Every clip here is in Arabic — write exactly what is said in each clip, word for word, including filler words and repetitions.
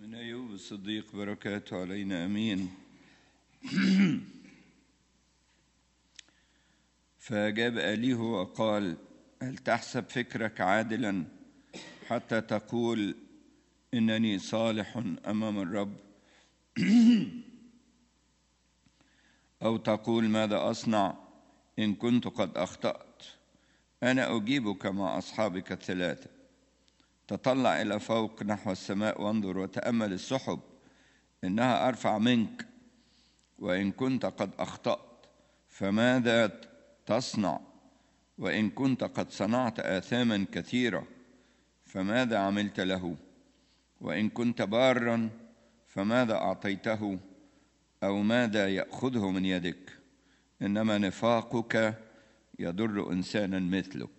من أيوب الصديق بركاته علينا أمين. فأجاب أليه وقال: هل تحسب فكرك عادلا حتى تقول إنني صالح أمام الرب؟ أو تقول ماذا أصنع إن كنت قد أخطأت؟ أنا أجيبك مع أصحابك الثلاثة. تطلع إلى فوق نحو السماء وانظر وتأمل السحب، إنها أرفع منك. وإن كنت قد أخطأت فماذا تصنع؟ وإن كنت قد صنعت آثاما كثيرة فماذا عملت له؟ وإن كنت بارا فماذا أعطيته؟ أو ماذا يأخذه من يدك؟ إنما نفاقك يضر إنسانا مثلك.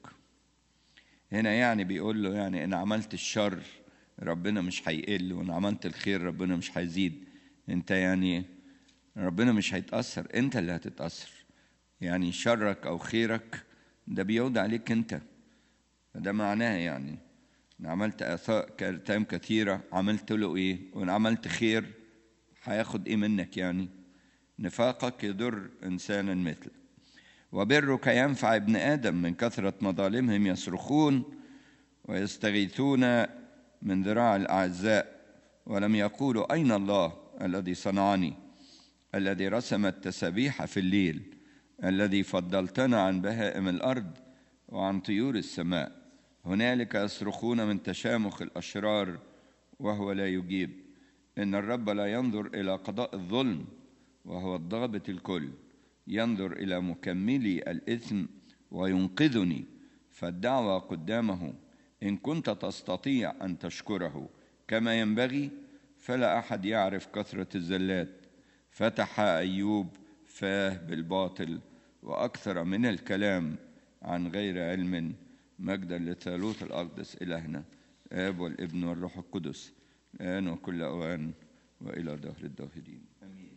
هنا يعني بيقول له يعني إن عملت الشر ربنا مش هيقل، وإن عملت الخير ربنا مش هيزيد. أنت يعني ربنا مش هيتأثر، أنت اللي هتتأثر. يعني شرك أو خيرك ده بيعود عليك أنت. ده معناه يعني إن عملت آثام كثيرة عملت له إيه؟ وإن عملت خير هياخد إيه منك؟ يعني نفاقك يضر إنسانا مثلك. وبرك ينفع ابن آدم، من كثرة مظالمهم يصرخون ويستغيثون من ذراع الأعزاء، ولم يقولوا أين الله الذي صنعني، الذي رسم التسابيح في الليل، الذي فضلتنا عن بهائم الأرض وعن طيور السماء. هنالك يصرخون من تشامخ الأشرار وهو لا يجيب. إن الرب لا ينظر إلى قضاء الظلم وهو الضابط الكل، ينظر إلى مكملي الإثم وينقذني. فالدعوة قدامه إن كنت تستطيع أن تشكره كما ينبغي، فلا أحد يعرف كثرة الزلات. فتح أيوب فاه بالباطل وأكثر من الكلام عن غير علم، مجدا للثالوث الأقدس إلهنا الآب والابن والروح القدس الآن وكل أوان وإلى دهر الداهرين آمين.